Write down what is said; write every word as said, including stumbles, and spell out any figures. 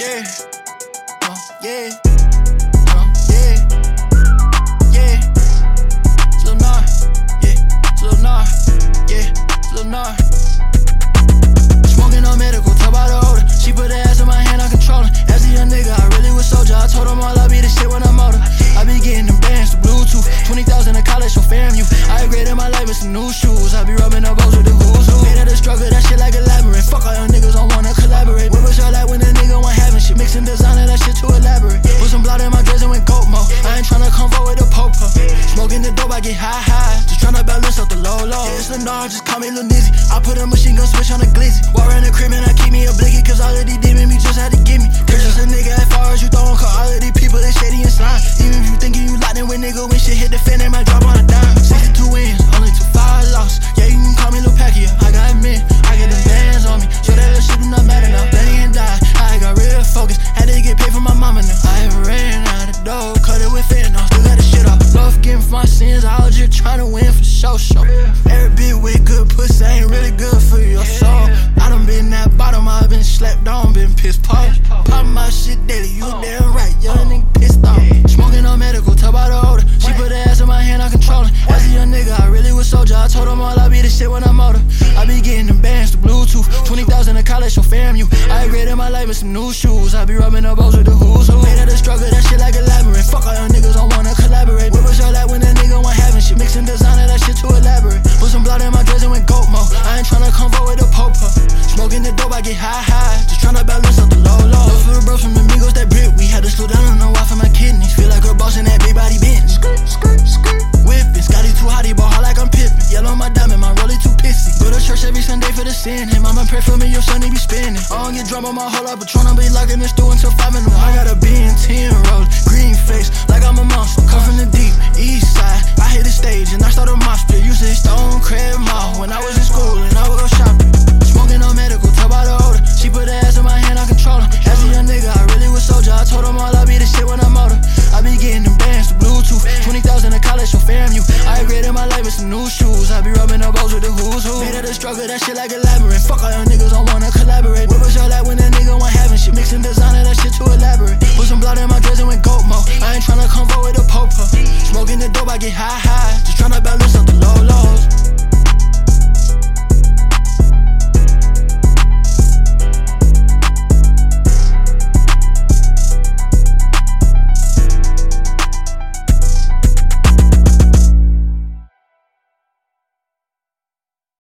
yeah, uh, yeah, uh, yeah, yeah. Lil Nar, yeah, Lil Nar, yeah, Lil Nar. Smoking on medical, talk about the odor. She put her ass in my hand, I'm controlling. As a young nigga, I really was soldier. I told them all I be the shit when I'm older. I be getting them bands, the Bluetooth. twenty thousand in college, so fam you. I upgraded my life with some new shoes. I be rubbing up bows with the who's who. Made of the struggle, that shit like a labyrinth. Fuck all y'all niggas, don't wanna collaborate. What was y'all like when a nigga wasn't having shit? Mixing designer, that shit too elaborate. Put some blood in my dress and went goat mode. I ain't tryna convo with a popo. Smoking the dope, I get high high. Just tryna balance out the low low. It's the Nar, just call me Lil Nizzy. I put a machine gun switch on the glizzy. Walk around the crib and I keep me a blicky. Cause all of these demons me just had to give me. Cause just a nigga as far as you throwin'. Cause all of these people, they shady and slime. Even if you thinking you locked in with nigga, when shit hit the fan, they might drop on a dime. sixty-two wins, only two five lost. Yeah, you can call me Lil Pacquiao. I got admit, I get them bands on me. So that little shit do not matter now. Plenty and die, I got real focus. Had to get paid for my mama now. I ever ran out of dough, cut it with fentanyl. Still got the shit off. Love getting for my sins, I was just tryna win for show show. Every bit with good pussy ain't really good for your soul. I done been that bottom, I been slapped on, been pissed off. Pop my shit daily, you damn right, young nigga pissed off. Smoking on medical, talk about the odor. She put her ass in my hand, I'm controlling. As a young nigga, I really was soldier. I told them all I be the shit when I'm older. I be getting them bands, the Bluetooth. twenty thousand in college, so fam you. I upgraded my life with some new shoes. I be rubbing up bows with the who's who. Made of the struggle, that shit like a labyrinth. Fuck all y'all niggas, don't wanna collaborate. What was y'all like when a nigga wasn't having shit? Mixing designer, that shit too elaborate. Put some blood in my dress and went goat mode. I ain't tryna convo with a popo. Smoking the dope, I get high high. Just tryna balance out the low low. Love for the bros from Amigos that brick. We had to slow down on the why for my kidneys. Feel like a boss in that big body bench. Skirt, skirt, skirt. Whipping, Scotty too hot, he ball hard like I'm Pippin. Yellow on my diamond, my rollie too pissy. Go to church every Sunday for the sin. Hey mama, pray for me, your son he be spinning. I don't get drunk on my whole life, but tryna be locking this stew until five in the morning. I got a B and ten roll, green face, like I'm a monster. Come from the deep, east side. I hit the stage and I started my split. Used to Stone Crab Mall when I was in school and I would go shopping. Smoking on medical, talk about the odor. She put her ass in my hand, I control her. As a young nigga, I really was soldier. I told them all I be the shit when I'm older. I be getting them bands, the Bluetooth. twenty thousand in college, so fam you. I upgraded my life with some new shoes. I be rubbing up bows with the who's who. Made of the struggle, that shit like a labyrinth. Fuck all y'all niggas, don't wanna collaborate. What was y'all like when a nigga wasn't having shit? Mixing designer, that shit too elaborate. Put some blood in my dress and went goat mode. I ain't tryna convo with a popo. Smoking the dope, I get high high. Just tryna balance out the low lows.